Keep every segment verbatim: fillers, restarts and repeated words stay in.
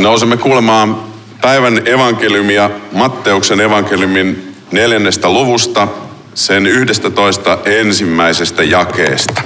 Nousemme kuulemaan päivän evankeliumia Matteuksen evankeliumin neljännestä luvusta, sen yhdestätoista ensimmäisestä jakeesta.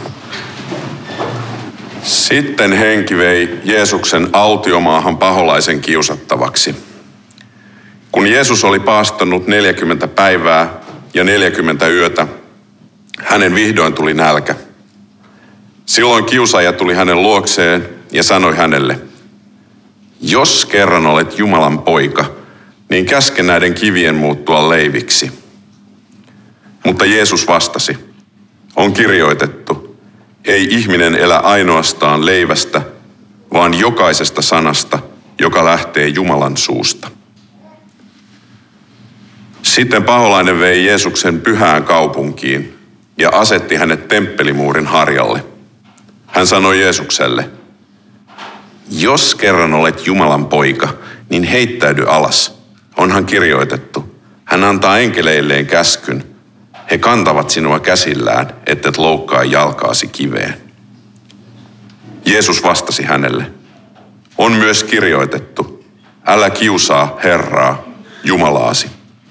Sitten henki vei Jeesuksen autiomaahan paholaisen kiusattavaksi. Kun Jeesus oli paastanut neljäkymmentä päivää ja neljäkymmentä yötä, hänen vihdoin tuli nälkä. Silloin kiusaaja tuli hänen luokseen ja sanoi hänelle: jos kerran olet Jumalan poika, niin käske näiden kivien muuttua leiviksi. Mutta Jeesus vastasi: on kirjoitettu, ei ihminen elä ainoastaan leivästä, vaan jokaisesta sanasta, joka lähtee Jumalan suusta. Sitten paholainen vei Jeesuksen pyhään kaupunkiin ja asetti hänet temppelimuurin harjalle. Hän sanoi Jeesukselle: jos kerran olet Jumalan poika, niin heittäydy alas. Onhan kirjoitettu, hän antaa enkeleilleen käskyn. He kantavat sinua käsillään, ettet loukkaa jalkaasi kiveen. Jeesus vastasi hänelle: on myös kirjoitettu, älä kiusaa Herraa, Jumalaasi.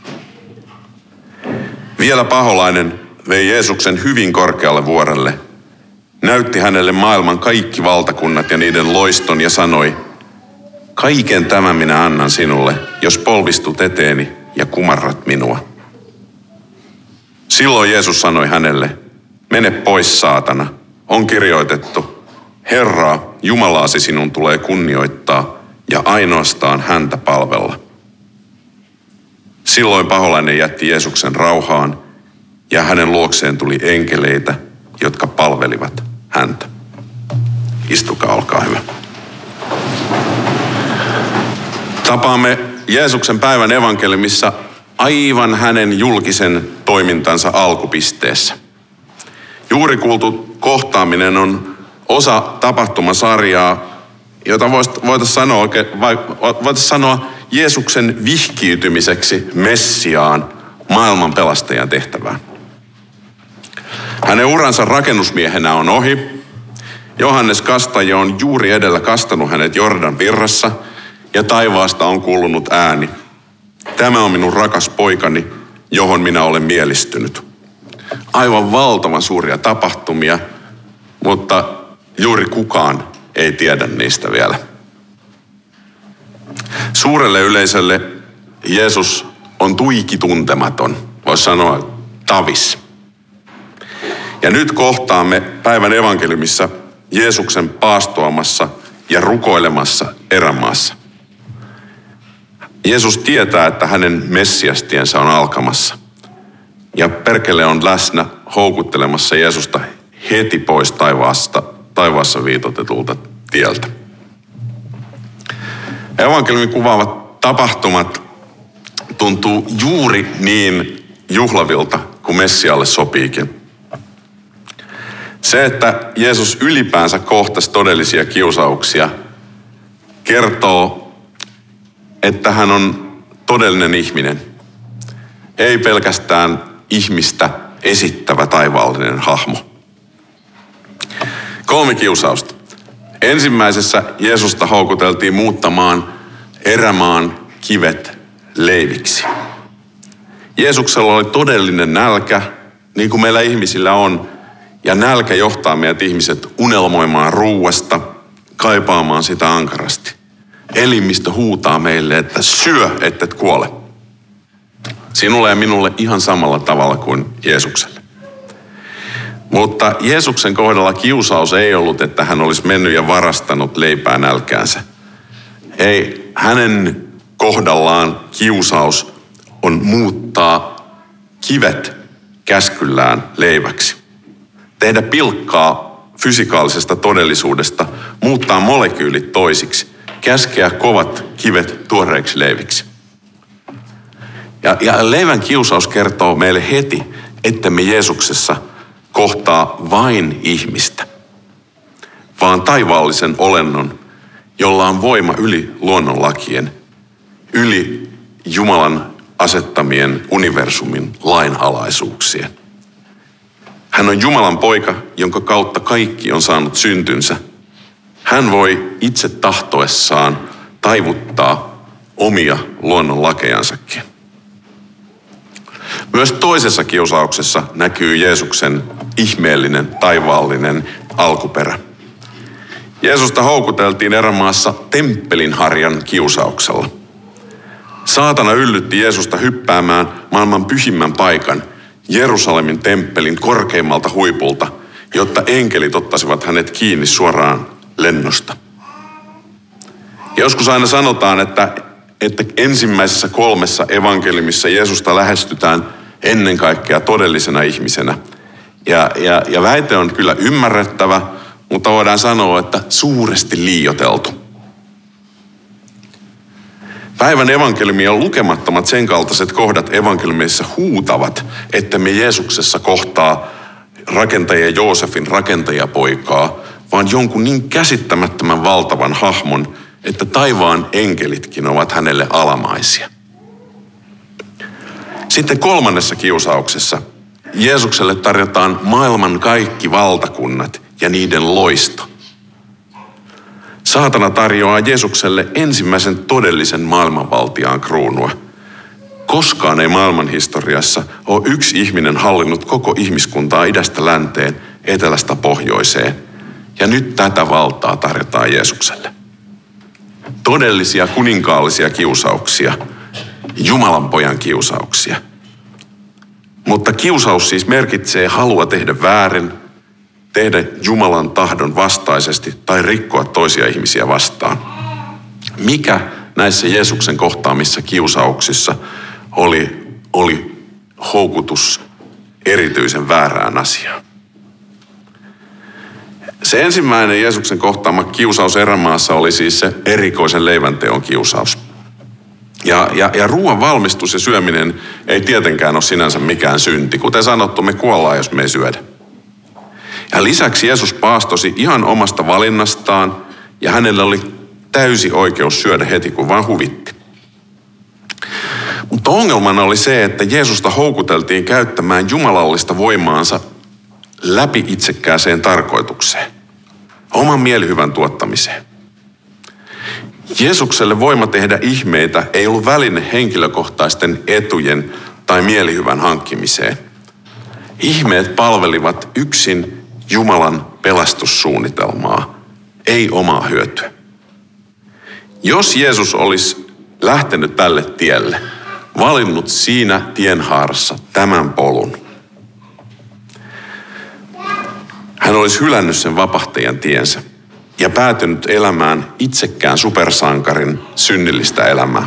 Vielä paholainen vei Jeesuksen hyvin korkealle vuorelle, näytti hänelle maailman kaikki valtakunnat ja niiden loiston ja sanoi: kaiken tämän minä annan sinulle, jos polvistut eteeni ja kumarrat minua. Silloin Jeesus sanoi hänelle: mene pois, saatana, on kirjoitettu, Herraa, Jumalaasi sinun tulee kunnioittaa ja ainoastaan häntä palvella. Silloin paholainen jätti Jeesuksen rauhaan ja hänen luokseen tuli enkeleitä, jotka palvelivat häntä. Istukaa, olkaa hyvä. Tapaamme Jeesuksen päivän evankeliumissa aivan hänen julkisen toimintansa alkupisteessä. Juuri kuultu kohtaaminen on osa tapahtumasarjaa, jota voitaisiin sanoa, voitaisiin sanoa Jeesuksen vihkiytymiseksi Messiaan, maailman pelastajan tehtävään. Hänen uransa rakennusmiehenä on ohi. Johannes Kastaja on juuri edellä kastanut hänet Jordan virrassa ja taivaasta on kuulunut ääni: tämä on minun rakas poikani, johon minä olen mielistynyt. Aivan valtavan suuria tapahtumia, mutta juuri kukaan ei tiedä niistä vielä. Suurelle yleisölle Jeesus on tuiki tuntematon, voisi sanoa tavis. Ja nyt kohtaamme päivän evankeliumissa Jeesuksen paastoamassa ja rukoilemassa erämaassa. Jeesus tietää, että hänen messiastiensä on alkamassa. Ja perkele on läsnä houkuttelemassa Jeesusta heti pois taivaasta, taivaassa viitotetulta tieltä. Evankeliumin kuvaavat tapahtumat tuntuu juuri niin juhlavilta kuin Messialle sopiikin. Se, että Jeesus ylipäänsä kohtasi todellisia kiusauksia, kertoo, että hän on todellinen ihminen. Ei pelkästään ihmistä esittävä taivaallinen hahmo. Kolme kiusausta. Ensimmäisessä Jeesusta houkuteltiin muuttamaan erämaan kivet leiviksi. Jeesuksella oli todellinen nälkä, niin kuin meillä ihmisillä on, ja nälkä johtaa meidät ihmiset unelmoimaan ruuasta, kaipaamaan sitä ankarasti. Elimistö huutaa meille, että syö, ettet kuole. Sinulle ja minulle ihan samalla tavalla kuin Jeesukselle. Mutta Jeesuksen kohdalla kiusaus ei ollut, että hän olisi mennyt ja varastanut leipää nälkäänsä. Ei, hänen kohdallaan kiusaus on muuttaa kivet käskyllään leiväksi. Tehdä pilkkaa fysikaalisesta todellisuudesta, muuttaa molekyylit toisiksi, käskeä kovat kivet tuoreiksi leiviksi. Ja, ja leivän kiusaus kertoo meille heti, että me Jeesuksessa kohtaa vain ihmistä, vaan taivaallisen olennon, jolla on voima yli luonnonlakien, yli Jumalan asettamien universumin lainalaisuuksien. Hän on Jumalan poika, jonka kautta kaikki on saanut syntynsä. Hän voi itse tahtoessaan taivuttaa omia luonnonlakejansakin. Myös toisessa kiusauksessa näkyy Jeesuksen ihmeellinen taivaallinen alkuperä. Jeesusta houkuteltiin erämaassa temppelin-harjan kiusauksella. Saatana yllytti Jeesusta hyppäämään maailman pyhimmän paikan, Jerusalemin temppelin korkeimmalta huipulta, jotta enkelit ottaisivat hänet kiinni suoraan lennosta. Joskus aina sanotaan, että, että ensimmäisessä kolmessa evankeliumissa Jeesusta lähestytään ennen kaikkea todellisena ihmisenä. Ja, ja, ja väite on kyllä ymmärrettävä, mutta voidaan sanoa, että suuresti liioiteltu. Päivän evankeliumia lukemattomat sen kaltaiset kohdat evankeliumissa huutavat, että me Jeesuksessa kohtaa rakentaja Joosefin rakentajapoikaa, vaan jonkun niin käsittämättömän valtavan hahmon, että taivaan enkelitkin ovat hänelle alamaisia. Sitten kolmannessa kiusauksessa Jeesukselle tarjotaan maailman kaikki valtakunnat ja niiden loisto. Saatana tarjoaa Jeesukselle ensimmäisen todellisen maailmanvaltiaan kruunua. Koskaan ei maailman historiassa ole yksi ihminen hallinnut koko ihmiskuntaa idästä länteen, etelästä pohjoiseen. Ja nyt tätä valtaa tarjotaan Jeesukselle. Todellisia kuninkaallisia kiusauksia, Jumalan pojan kiusauksia. Mutta kiusaus siis merkitsee halua tehdä väärin, tehdä Jumalan tahdon vastaisesti tai rikkoa toisia ihmisiä vastaan. Mikä näissä Jeesuksen kohtaamissa kiusauksissa oli, oli houkutus erityisen väärään asiaan? Se ensimmäinen Jeesuksen kohtaama kiusaus erämaassa oli siis se erikoisen leivänteon kiusaus. Ja, ja, ja ruoan valmistus ja syöminen ei tietenkään ole sinänsä mikään synti. Kuten sanottu, me kuollaan, jos me ei syödä. Ja lisäksi Jeesus paastosi ihan omasta valinnastaan ja hänellä oli täysi oikeus syödä heti, kun vaan huvitti. Mutta ongelmana oli se, että Jeesusta houkuteltiin käyttämään jumalallista voimaansa läpi itsekkääseen tarkoitukseen, oman mielihyvän tuottamiseen. Jeesukselle voima tehdä ihmeitä ei ollut väline henkilökohtaisten etujen tai mielihyvän hankkimiseen. Ihmeet palvelivat yksin Jumalan pelastussuunnitelmaa, ei omaa hyötyä. Jos Jeesus olisi lähtenyt tälle tielle, valinnut siinä tienhaarassa tämän polun, hän olisi hylännyt sen vapahtajan tiensä ja päätynyt elämään itsekään supersankarin synnillistä elämää.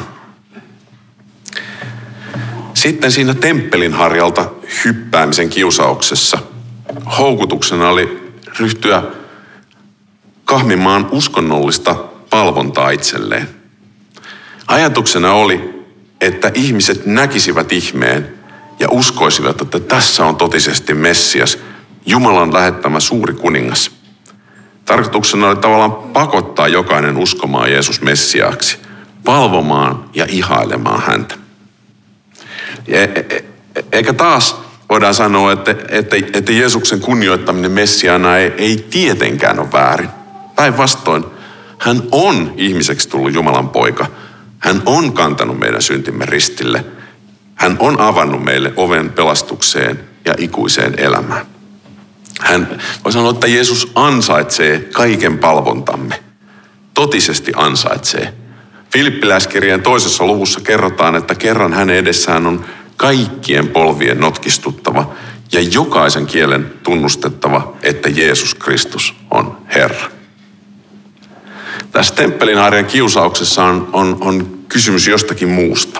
Sitten siinä temppelin harjalta hyppäämisen kiusauksessa houkutuksena oli ryhtyä kahmimaan uskonnollista palvontaa itselleen. Ajatuksena oli, että ihmiset näkisivät ihmeen ja uskoisivat, että tässä on totisesti Messias, Jumalan lähettämä suuri kuningas. Tarkoituksena oli tavallaan pakottaa jokainen uskomaan Jeesus Messiaaksi, palvomaan ja ihailemaan häntä. Eikä taas voidaan sanoa, että, että, että Jeesuksen kunnioittaminen Messiaana ei, ei tietenkään ole väärin. Päinvastoin, hän on ihmiseksi tullut Jumalan poika. Hän on kantanut meidän syntimme ristille. Hän on avannut meille oven pelastukseen ja ikuiseen elämään. Hän voi sanoa, että Jeesus ansaitsee kaiken palvontamme. Totisesti ansaitsee. Filippiläiskirjeen toisessa luvussa kerrotaan, että kerran hänen edessään on kaikkien polvien notkistuttava ja jokaisen kielen tunnustettava, että Jeesus Kristus on Herra. Tässä temppelinharjan kiusauksessa on, on, on kysymys jostakin muusta.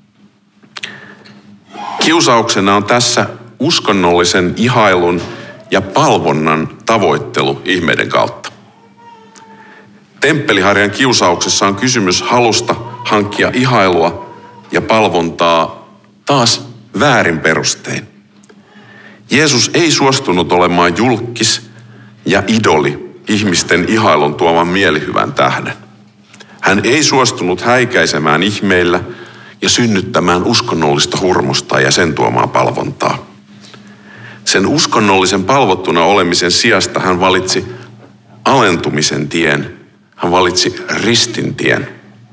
Kiusauksena on tässä uskonnollisen ihailun ja palvonnan tavoittelu ihmeiden kautta. Temppeliharjan kiusauksessa on kysymys halusta hankkia ihailua ja palvontaa taas väärin perustein. Jeesus ei suostunut olemaan julkkis ja idoli ihmisten ihailun tuoman mielihyvän tähden. Hän ei suostunut häikäisemään ihmeillä ja synnyttämään uskonnollista hurmosta ja sen tuomaa palvontaa. Sen uskonnollisen palvottuna olemisen sijasta hän valitsi alentumisen tien. Hän valitsi ristin tien.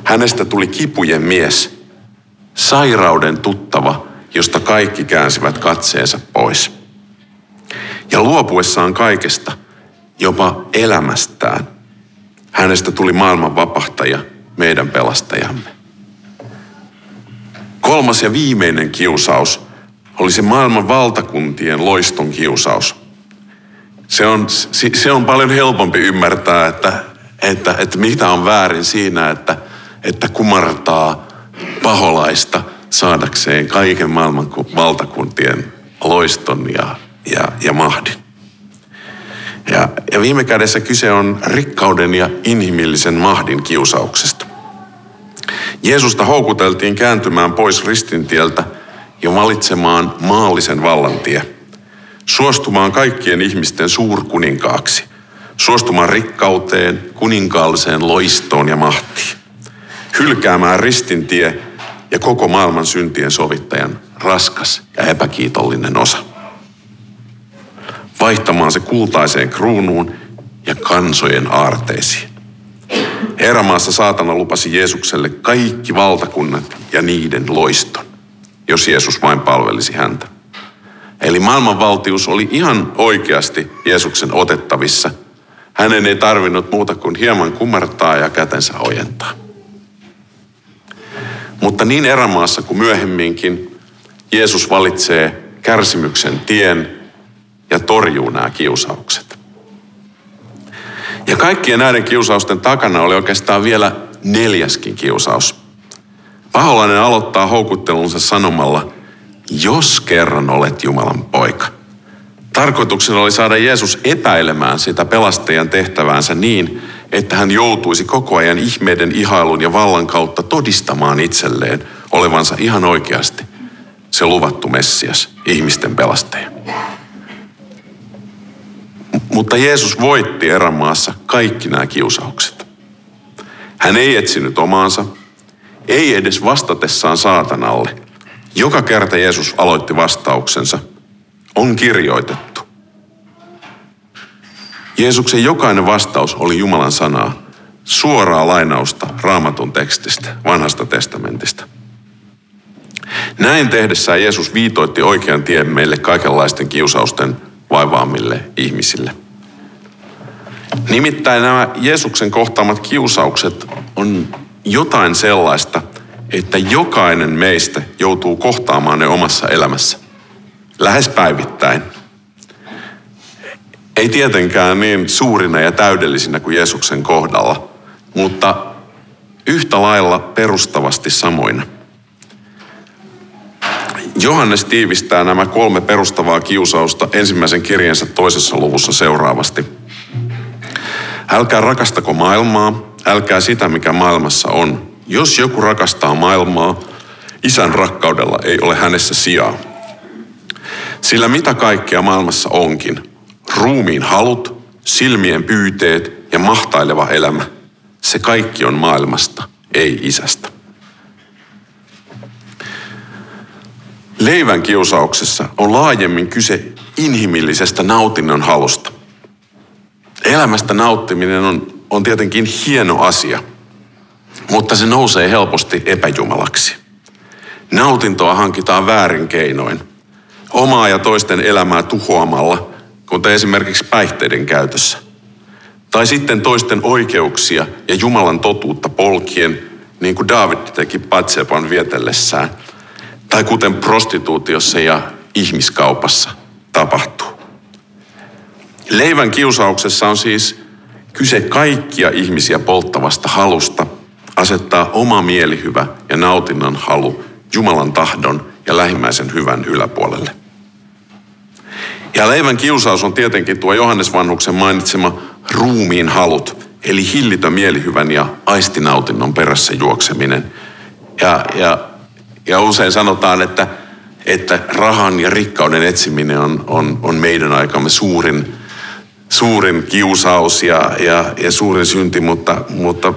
Hänestä tuli kipujen mies, sairauden tuttava, josta kaikki käänsivät katseensa pois. Ja luopuessaan kaikesta, jopa elämästään, hänestä tuli maailman vapahtaja, meidän pelastajamme. Kolmas ja viimeinen kiusaus oli se maailman valtakuntien loiston kiusaus. Se on, se on paljon helpompi ymmärtää, että, että, että mitä on väärin siinä, että, että kumartaa paholaista saadakseen kaiken maailman valtakuntien loiston ja, ja, ja mahdin. Ja, ja viime kädessä kyse on rikkauden ja inhimillisen mahdin kiusauksesta. Jeesusta houkuteltiin kääntymään pois ristintieltä ja valitsemaan maallisen vallantie. Suostumaan kaikkien ihmisten suurkuninkaaksi. Suostumaan rikkauteen, kuninkaalliseen loistoon ja mahtiin. Hylkäämään ristintie ja koko maailman syntien sovittajan raskas ja epäkiitollinen osa. Vaihtamaan se kultaiseen kruunuun ja kansojen aarteisiin. Erämaassa saatana lupasi Jeesukselle kaikki valtakunnat ja niiden loiston, jos Jeesus vain palvelisi häntä. Eli maailmanvaltius oli ihan oikeasti Jeesuksen otettavissa. Hänen ei tarvinnut muuta kuin hieman kumartaa ja kätensä ojentaa. Mutta niin erämaassa kuin myöhemminkin Jeesus valitsee kärsimyksen tien ja torjuu nämä kiusaukset. Ja kaikkien näiden kiusausten takana oli oikeastaan vielä neljäskin kiusaus. Paholainen aloittaa houkuttelunsa sanomalla, jos kerran olet Jumalan poika. Tarkoituksena oli saada Jeesus epäilemään sitä pelastajan tehtäväänsä niin, että hän joutuisi koko ajan ihmeiden, ihailun ja vallan kautta todistamaan itselleen olevansa ihan oikeasti se luvattu Messias, ihmisten pelastaja. Mutta Jeesus voitti erämaassa kaikki nämä kiusaukset. Hän ei etsinyt omaansa, ei edes vastatessaan saatanalle. Joka kerta Jeesus aloitti vastauksensa, on kirjoitettu. Jeesuksen jokainen vastaus oli Jumalan sanaa, suoraa lainausta Raamatun tekstistä, vanhasta testamentista. Näin tehdessään Jeesus viitoitti oikean tien meille kaikenlaisten kiusausten vaivaamille ihmisille. Nimittäin nämä Jeesuksen kohtaamat kiusaukset on jotain sellaista, että jokainen meistä joutuu kohtaamaan ne omassa elämässä. Lähes päivittäin. Ei tietenkään niin suurina ja täydellisinä kuin Jeesuksen kohdalla, mutta yhtä lailla perustavasti samoina. Johannes tiivistää nämä kolme perustavaa kiusausta ensimmäisen kirjansa toisessa luvussa seuraavasti. Älkää rakastako maailmaa, älkää sitä, mikä maailmassa on. Jos joku rakastaa maailmaa, Isän rakkaudella ei ole hänessä sijaa. Sillä mitä kaikkea maailmassa onkin, ruumiin halut, silmien pyyteet ja mahtaileva elämä, se kaikki on maailmasta, ei Isästä. Leivän kiusauksessa on laajemmin kyse inhimillisestä nautinnon halusta. Elämästä nauttiminen on, on tietenkin hieno asia, mutta se nousee helposti epäjumalaksi. Nautintoa hankitaan väärin keinoin. Omaa ja toisten elämää tuhoamalla, kuten esimerkiksi päihteiden käytössä. Tai sitten toisten oikeuksia ja Jumalan totuutta polkien, niin kuin Daavid teki Batseban vietellessään. Tai kuten prostituutiossa ja ihmiskaupassa tapahtuu. Leivän kiusauksessa on siis kyse kaikkia ihmisiä polttavasta halusta asettaa oma mielihyvä ja nautinnon halu Jumalan tahdon ja lähimmäisen hyvän yläpuolelle. Ja leivän kiusaus on tietenkin tuo Johannes Vanhuksen mainitsema ruumiin halut, eli hillitön mielihyvän ja aistinautinnon perässä juokseminen. Ja, ja, ja usein sanotaan, että, että rahan ja rikkauden etsiminen on, on, on meidän aikamme suurin, suurin kiusaus ja, ja, ja suurin synti, mutta, mutta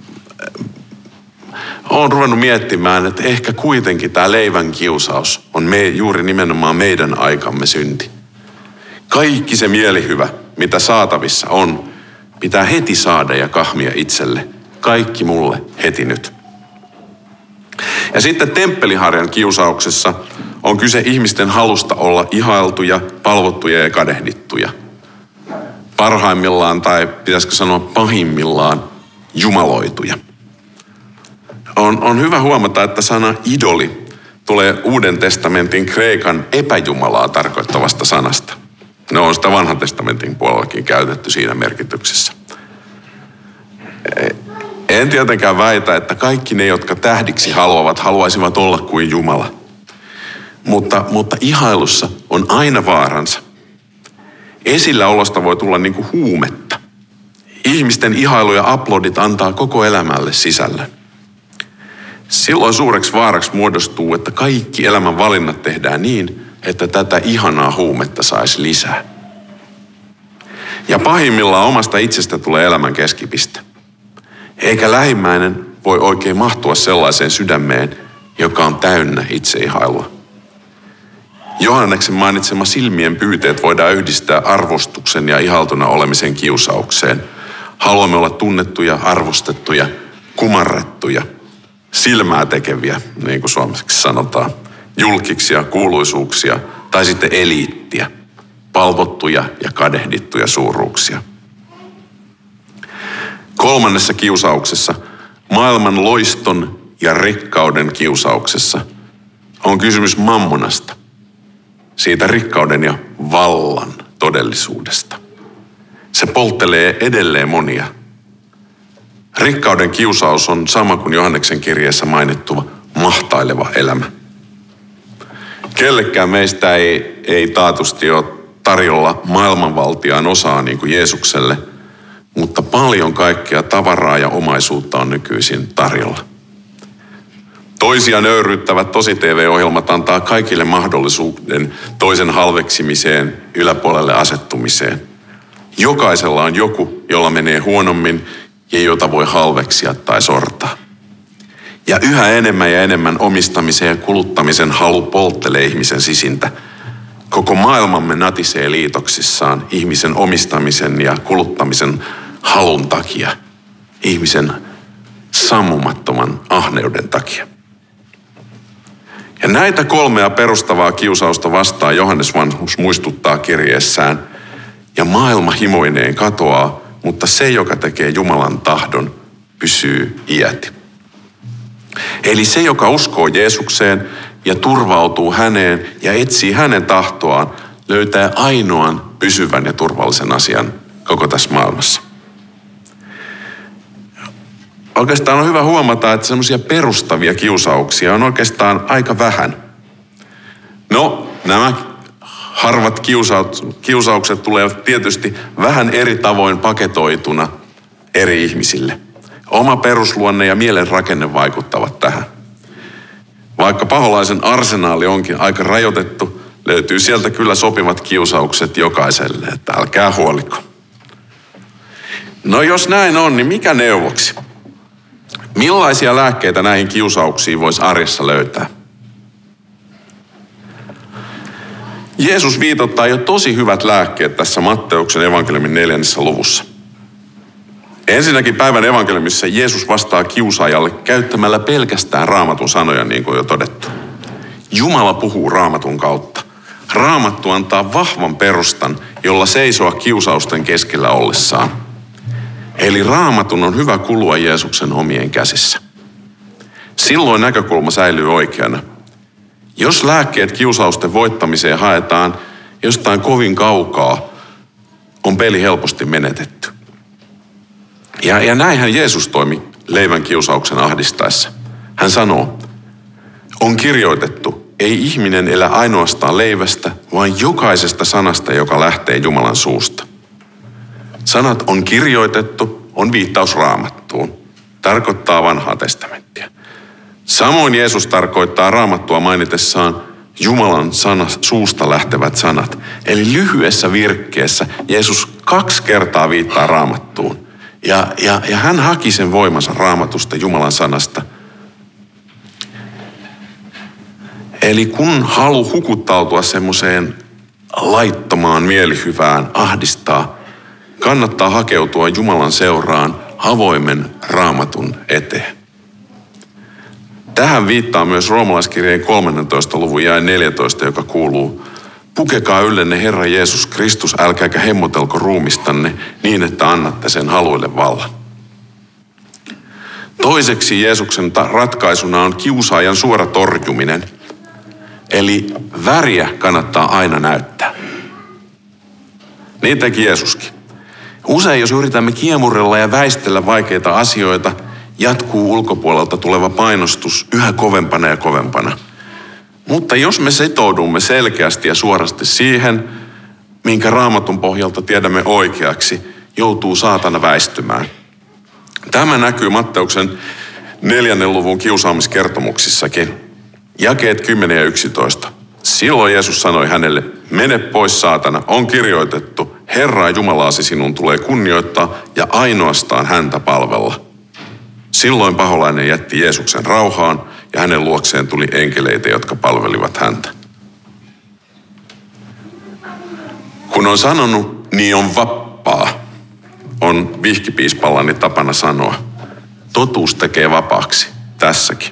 olen ruvennut miettimään, että ehkä kuitenkin tämä leivän kiusaus on me, juuri nimenomaan meidän aikamme synti. Kaikki se mielihyvä, mitä saatavissa on, pitää heti saada ja kahmia itselle. Kaikki mulle heti nyt. Ja sitten temppeliharjan kiusauksessa on kyse ihmisten halusta olla ihailtuja, palvottuja ja kadehdittuja. Parhaimmillaan, tai pitäisikö sanoa pahimmillaan, jumaloituja. On, on hyvä huomata, että sana idoli tulee Uuden testamentin kreikan epäjumalaa tarkoittavasta sanasta. Ne on sitä Vanhan testamentin puolellakin käytetty siinä merkityksessä. En tietenkään väitä, että kaikki ne, jotka tähdiksi haluavat, haluaisivat olla kuin Jumala. Mutta, mutta ihailussa on aina vaaransa. Esilläolosta voi tulla niin kuin huumetta. Ihmisten ihailu ja aplodit antaa koko elämälle sisällön. Silloin suureksi vaaraksi muodostuu, että kaikki elämän valinnat tehdään niin, että tätä ihanaa huumetta saisi lisää. Ja pahimmillaan omasta itsestä tulee elämän keskipiste. Eikä lähimmäinen voi oikein mahtua sellaiseen sydämeen, joka on täynnä itseihailua. Johanneksen mainitsema silmien pyyteet voidaan yhdistää arvostuksen ja ihaltuna olemisen kiusaukseen. Haluamme olla tunnettuja, arvostettuja, kumarrettuja, silmää tekeviä, niin kuin suomeksi sanotaan, julkiksia, kuuluisuuksia tai sitten eliittiä, palvottuja ja kadehdittuja suuruuksia. Kolmannessa kiusauksessa, maailman loiston ja rikkauden kiusauksessa, on kysymys mammonasta, siitä rikkauden ja vallan todellisuudesta. Se polttelee edelleen monia. Rikkauden kiusaus on sama kuin Johanneksen kirjeessä mainittu mahtaileva elämä. Kellekään meistä ei, ei taatusti ole tarjolla maailmanvaltiaan osaa niin kuin Jeesukselle, mutta paljon kaikkea tavaraa ja omaisuutta on nykyisin tarjolla. Toisia nöyryyttävät tosi-T V-ohjelmat antaa kaikille mahdollisuuden toisen halveksimiseen, yläpuolelle asettumiseen. Jokaisella on joku, jolla menee huonommin ja jota voi halveksia tai sortaa. Ja yhä enemmän ja enemmän omistamisen ja kuluttamisen halu polttelee ihmisen sisintä. Koko maailmamme natisee liitoksissaan ihmisen omistamisen ja kuluttamisen halun takia, ihmisen sammumattoman ahneuden takia. Ja näitä kolmea perustavaa kiusausta vastaan Johannes Vanhus muistuttaa kirjeessään, ja maailma himoineen katoaa, mutta se, joka tekee Jumalan tahdon, pysyy iäti. Eli se, joka uskoo Jeesukseen ja turvautuu häneen ja etsii hänen tahtoaan, löytää ainoan pysyvän ja turvallisen asian koko tässä maailmassa. Oikeastaan on hyvä huomata, että semmoisia perustavia kiusauksia on oikeastaan aika vähän. No, nämä harvat kiusaukset, kiusaukset tulevat tietysti vähän eri tavoin paketoituna eri ihmisille. Oma perusluonne ja mielen rakenne vaikuttavat tähän. Vaikka paholaisen arsenaali onkin aika rajoitettu, löytyy sieltä kyllä sopivat kiusaukset jokaiselle, että älkää huoliko. No jos näin on, niin mikä neuvoksi? Millaisia lääkkeitä näihin kiusauksiin voisi arjessa löytää? Jeesus viitottaa jo tosi hyvät lääkkeet tässä Matteuksen evankeliumin neljännessä luvussa. Ensinnäkin päivän evankeliumissa Jeesus vastaa kiusaajalle käyttämällä pelkästään Raamatun sanoja, niin kuin jo todettu. Jumala puhuu Raamatun kautta. Raamattu antaa vahvan perustan, jolla seisoa kiusausten keskellä ollessaan. Eli Raamatun on hyvä kulua Jeesuksen omien käsissä. Silloin näkökulma säilyy oikeana. Jos lääkkeet kiusausten voittamiseen haetaan jostain kovin kaukaa, on peli helposti menetetty. Ja, ja näinhän Jeesus toimi leivän kiusauksen ahdistaessa. Hän sanoo, on kirjoitettu, ei ihminen elä ainoastaan leivästä, vaan jokaisesta sanasta, joka lähtee Jumalan suusta. Sanat on kirjoitettu, on viittaus Raamattuun. Tarkoittaa vanhaa testamenttia. Samoin Jeesus tarkoittaa Raamattua mainitessaan Jumalan sana, suusta lähtevät sanat. Eli lyhyessä virkkeessä Jeesus kaksi kertaa viittaa Raamattuun. Ja, ja, ja hän haki sen voimansa Raamatusta, Jumalan sanasta. Eli kun halu hukuttautua semmoiseen laittomaan mielihyvään ahdistaa, kannattaa hakeutua Jumalan seuraan avoimen Raamatun eteen. Tähän viittaa myös roomalaiskirjeen kolmannentoista luvun jae neljätoista, joka kuuluu: pukekaa yllenne Herra Jeesus Kristus, älkääkä hemmotelko ruumistanne niin, että annatte sen haluille vallan. Toiseksi Jeesuksen ratkaisuna on kiusaajan suora torjuminen. Eli väriä kannattaa aina näyttää. Niin teki Jeesuskin. Usein jos yritämme kiemurrella ja väistellä vaikeita asioita, jatkuu ulkopuolelta tuleva painostus yhä kovempana ja kovempana. Mutta jos me sitoudumme selkeästi ja suorasti siihen, minkä Raamatun pohjalta tiedämme oikeaksi, joutuu saatana väistymään. Tämä näkyy Matteuksen neljännen luvun kiusaamiskertomuksissakin. Jakeet kymmenen ja yksitoista. Silloin Jeesus sanoi hänelle: mene pois saatana, on kirjoitettu, Herraa Jumalaasi sinun tulee kunnioittaa ja ainoastaan häntä palvella. Silloin paholainen jätti Jeesuksen rauhaan ja hänen luokseen tuli enkeleitä, jotka palvelivat häntä. Kun on sanonut, niin on vappaa, on vihkipiispallani tapana sanoa. Totuus tekee vapaaksi tässäkin.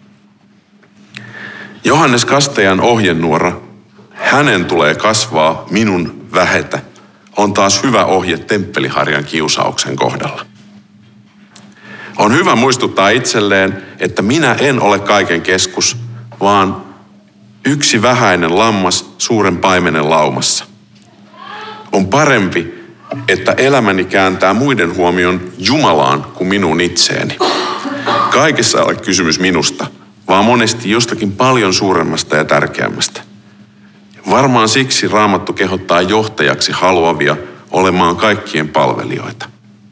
Johannes Kastajan ohjenuora, hänen tulee kasvaa, minun vähetä, on taas hyvä ohje temppeliharjan kiusauksen kohdalla. On hyvä muistuttaa itselleen, että minä en ole kaiken keskus, vaan yksi vähäinen lammas suuren paimenen laumassa. On parempi, että elämäni kääntää muiden huomion Jumalaan kuin minun itseeni. Kaikessa ei ole kysymys minusta, vaan monesti jostakin paljon suuremmasta ja tärkeämmästä. Varmaan siksi Raamattu kehottaa johtajaksi haluavia olemaan kaikkien palvelijoita.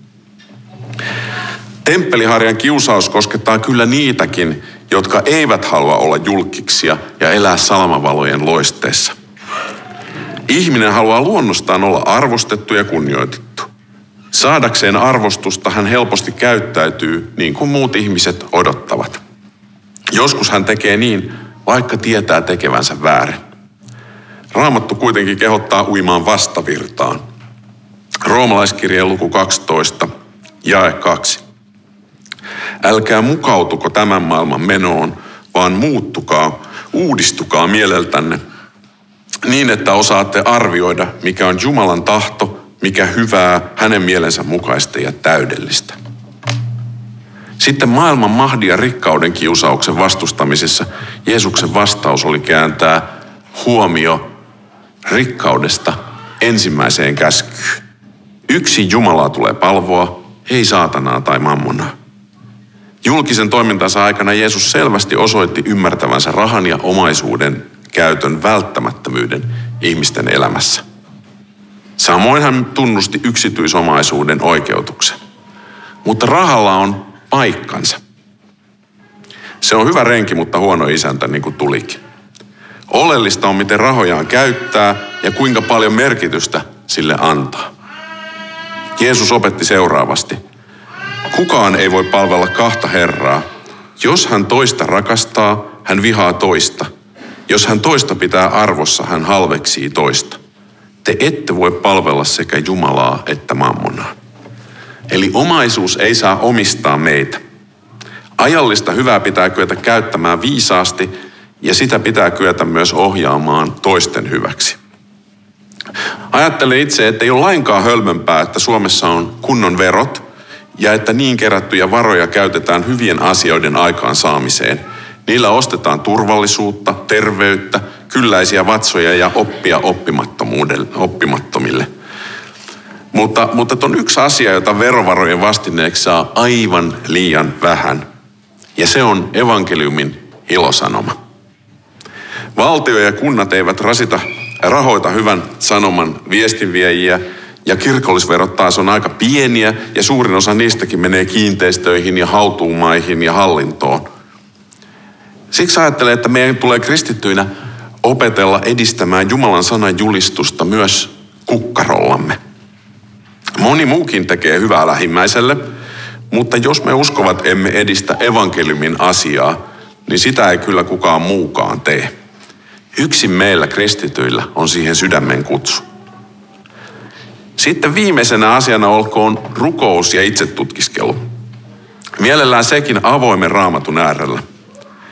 Temppeliharjan kiusaus koskettaa kyllä niitäkin, jotka eivät halua olla julkkiksia ja elää salamavalojen loisteessa. Ihminen haluaa luonnostaan olla arvostettu ja kunnioitettu. Saadakseen arvostusta hän helposti käyttäytyy niin kuin muut ihmiset odottavat. Joskus hän tekee niin, vaikka tietää tekevänsä väärin. Raamattu kuitenkin kehottaa uimaan vastavirtaan. Roomalaiskirjeen luku kaksitoista, jae kaksi. Älkää mukautuko tämän maailman menoon, vaan muuttukaa, uudistukaa mieleltänne niin, että osaatte arvioida, mikä on Jumalan tahto, mikä hyvää, hänen mielensä mukaista ja täydellistä. Sitten maailman mahdin ja rikkauden kiusauksen vastustamisessa Jeesuksen vastaus oli kääntää huomio rikkaudesta ensimmäiseen käskyyn. Yksi Jumalaa tulee palvoa, ei saatanaa tai mammonaa. Julkisen toimintansa aikana Jeesus selvästi osoitti ymmärtävänsä rahan ja omaisuuden käytön välttämättömyyden ihmisten elämässä. Samoin hän tunnusti yksityisomaisuuden oikeutuksen. Mutta rahalla on paikkansa. Se on hyvä renki, mutta huono isäntä, niin kuin tulikin. Oleellista on, miten rahojaan käyttää ja kuinka paljon merkitystä sille antaa. Jeesus opetti seuraavasti. Kukaan ei voi palvella kahta Herraa. Jos hän toista rakastaa, hän vihaa toista. Jos hän toista pitää arvossa, hän halveksii toista. Te ette voi palvella sekä Jumalaa että mammonaa. Eli omaisuus ei saa omistaa meitä. Ajallista hyvää pitää kyetä käyttämään viisaasti ja sitä pitää kyetä myös ohjaamaan toisten hyväksi. Ajattelen itse, että ei ole lainkaan hölmömpää, että Suomessa on kunnon verot ja että niin kerättyjä varoja käytetään hyvien asioiden aikaansaamiseen. Niillä ostetaan turvallisuutta, terveyttä, kylläisiä vatsoja ja oppia oppimattomille. Mutta, mutta on yksi asia, jota verovarojen vastineeksi saa aivan liian vähän. Ja se on evankeliumin ilosanoma. Valtio ja kunnat eivät rasita rahoita hyvän sanoman viestinviejiä, ja kirkollisverot taas on aika pieniä, ja suurin osa niistäkin menee kiinteistöihin ja haltuumaihin ja hallintoon. Siksi ajattelen, että meidän tulee kristittyinä opetella edistämään Jumalan sanan julistusta myös kukkarollamme. Moni muukin tekee hyvää lähimmäiselle, mutta jos me uskovat emme edistä evankeliumin asiaa, niin sitä ei kyllä kukaan muukaan tee. Yksin meillä kristityillä on siihen sydämen kutsu. Sitten viimeisenä asiana olkoon rukous ja itsetutkiskelu. Mielellään sekin avoimen Raamatun äärellä.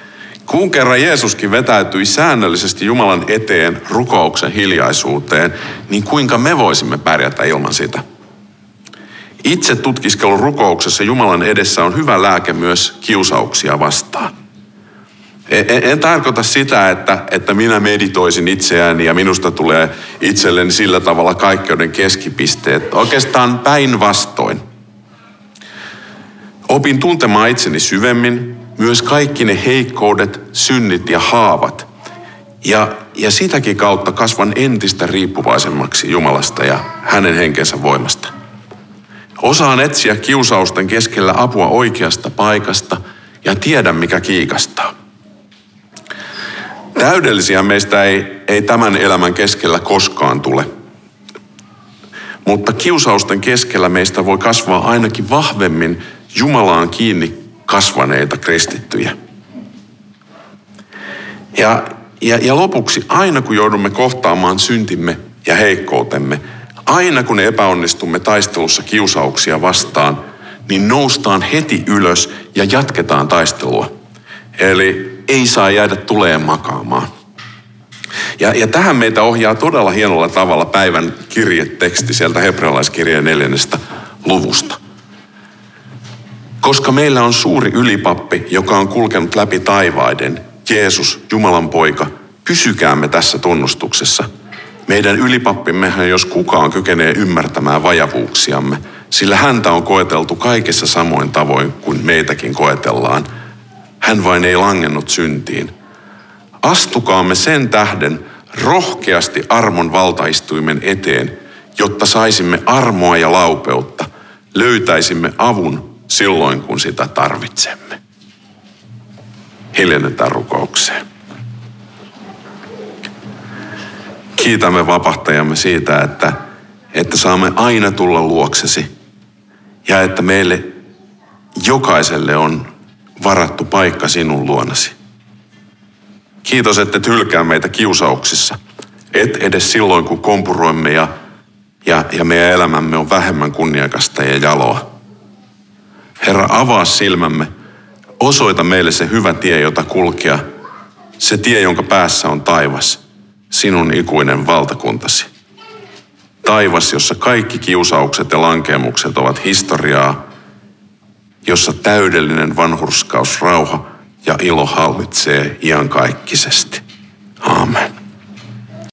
Kun kerran Jeesuskin vetäytyi säännöllisesti Jumalan eteen rukouksen hiljaisuuteen, niin kuinka me voisimme pärjätä ilman sitä? Itse tutkiskelun rukouksessa Jumalan edessä on hyvä lääke myös kiusauksia vastaan. En, en tarkoita sitä, että, että minä meditoisin itseäni ja minusta tulee itselleni sillä tavalla kaikkeuden keskipisteet. Oikeastaan päinvastoin. Opin tuntemaan itseni syvemmin, myös kaikki ne heikkoudet, synnit ja haavat. Ja, ja sitäkin kautta kasvan entistä riippuvaisemmaksi Jumalasta ja hänen henkensä voimasta. Osaan etsiä kiusausten keskellä apua oikeasta paikasta ja tiedän, mikä kiikastaa. Täydellisiä meistä ei, ei tämän elämän keskellä koskaan tule. Mutta kiusausten keskellä meistä voi kasvaa ainakin vahvemmin Jumalaan kiinni kasvaneita kristittyjä. Ja, ja, ja lopuksi, aina kun joudumme kohtaamaan syntimme ja heikkoutemme, aina kun epäonnistumme taistelussa kiusauksia vastaan, niin noustaan heti ylös ja jatketaan taistelua. Eli ei saa jäädä tuleen makaamaan. Ja, ja tähän meitä ohjaa todella hienolla tavalla päivän kirjeteksti sieltä hebrealaiskirjeen neljännestä luvusta. Koska meillä on suuri ylipappi, joka on kulkenut läpi taivaiden, Jeesus, Jumalan poika, pysykäämme tässä tunnustuksessa. Meidän ylipappimmehän, jos kukaan kykenee ymmärtämään vajavuuksiamme, sillä häntä on koeteltu kaikessa samoin tavoin kuin meitäkin koetellaan. Hän vain ei langennut syntiin. Astukaamme sen tähden rohkeasti armon valtaistuimen eteen, jotta saisimme armoa ja laupeutta, löytäisimme avun silloin, kun sitä tarvitsemme. Hiljennetään rukoukseen. Kiitämme vapahtajamme siitä, että, että saamme aina tulla luoksesi ja että meille jokaiselle on varattu paikka sinun luonasi. Kiitos, että et hylkää meitä kiusauksissa. Et edes silloin, kun kompuroimme ja, ja, ja meidän elämämme on vähemmän kunniakasta ja jaloa. Herra, avaa silmämme. Osoita meille se hyvä tie, jota kulkea. Se tie, jonka päässä on taivas. Sinun ikuinen valtakuntasi. Taivas, jossa kaikki kiusaukset ja lankeemukset ovat historiaa, jossa täydellinen vanhurskaus, rauha ja ilo hallitsee iankaikkisesti. Aamen.